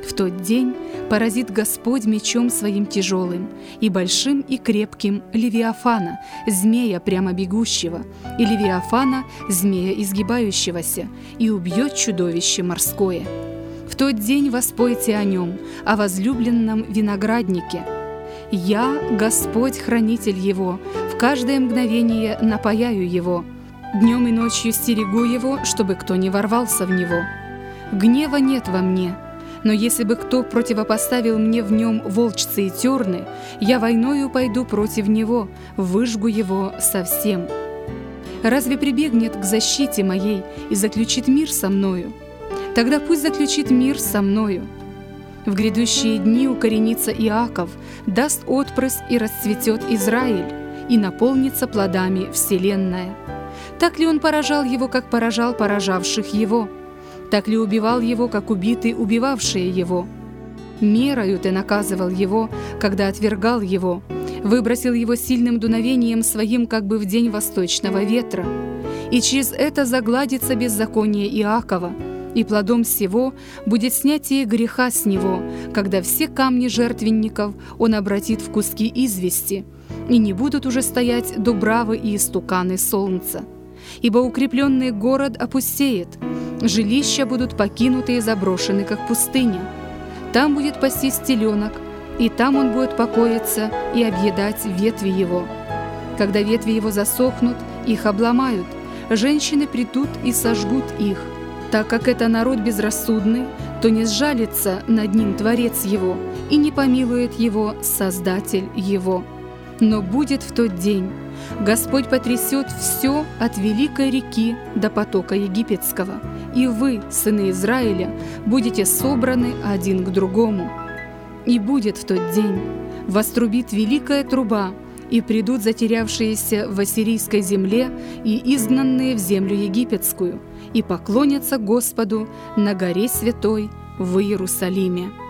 В тот день поразит Господь мечом своим тяжелым, и большим и крепким Левиафана, змея прямо бегущего, и Левиафана, змея изгибающегося, и убьет чудовище морское. В тот день воспойте о нем, о возлюбленном винограднике. Я, Господь, хранитель его, в каждое мгновение напояю его. Днем и ночью стерегу его, чтобы кто не ворвался в него. Гнева нет во мне, но если бы кто противопоставил мне в нем волчцы и терны, я войною пойду против него, выжгу его совсем. Разве прибегнет к защите моей и заключит мир со мною? Тогда пусть заключит мир со мною. В грядущие дни укоренится Иаков, даст отпрыск и расцветет Израиль, и наполнится плодами вселенная. Так ли он поражал его, как поражал поражавших его? Так ли убивал его, как убиты убивавшие его? Мерою ты наказывал его, когда отвергал его, выбросил его сильным дуновением своим, как бы в день восточного ветра. И через это загладится беззаконие Иакова, и плодом всего будет снятие греха с него, когда все камни жертвенников он обратит в куски извести, и не будут уже стоять дубравы и истуканы солнца. Ибо укрепленный город опустеет, жилища будут покинуты и заброшены, как пустыня. Там будет пастись теленок, и там он будет покоиться и объедать ветви его. Когда ветви его засохнут, их обломают, женщины придут и сожгут их. Так как это народ безрассудный, то не сжалится над ним Творец его, и не помилует его Создатель его. Но будет в тот день, Господь потрясет все от великой реки до потока египетского, и вы, сыны Израиля, будете собраны один к другому. И будет в тот день, вострубит великая труба, и придут затерявшиеся в ассирийской земле и изгнанные в землю египетскую, и поклонятся Господу на горе святой в Иерусалиме.